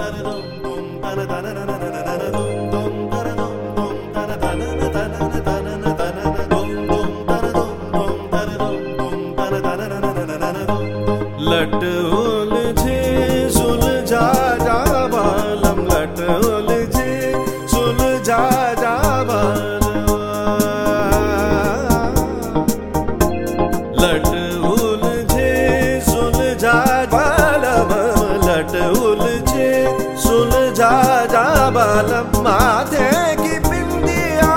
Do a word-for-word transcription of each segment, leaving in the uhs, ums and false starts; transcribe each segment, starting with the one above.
लट उलझे सुलझा जा बालम, लट उलझे सुलझा जा बालम, लट उलझे सुलझा बालम, लट उलझे सुलझा जा बालम। माथे की बिंदिया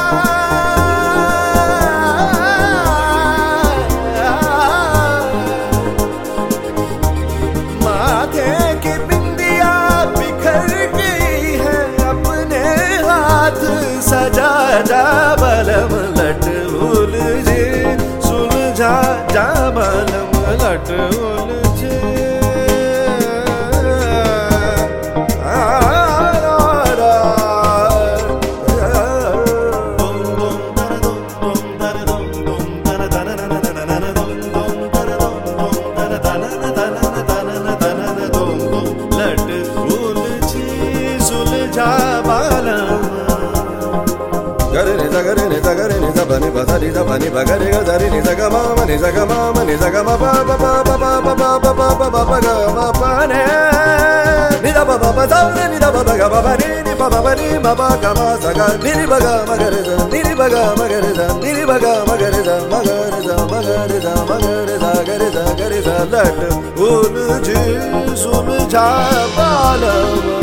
माथे की बिंदिया बिखर गई है, अपने हाथ सजा जा बालम, लट उलझे सुलझा जा बालम, लट उलझे। Gare ni za gare ni za gare ni za ba ni ba za ni za ba ni ba gare ga za ri ni za ga ma ma ni za ga ma ma ni za ga ma ba ba ba ba ba ba ba ba ba ba ba ba ga ma pa ne ni da ba ba ba za ni da ba ba ga ba ba ni ni ba ba ba ni ma ba ga ma za ga ni ni ba ga ma gare za ni ni ba ga ma gare za ni ni ba ga ma gare za ma gare za ma gare za ma gare za gare za gare za lat ulझे सुलझा बालम।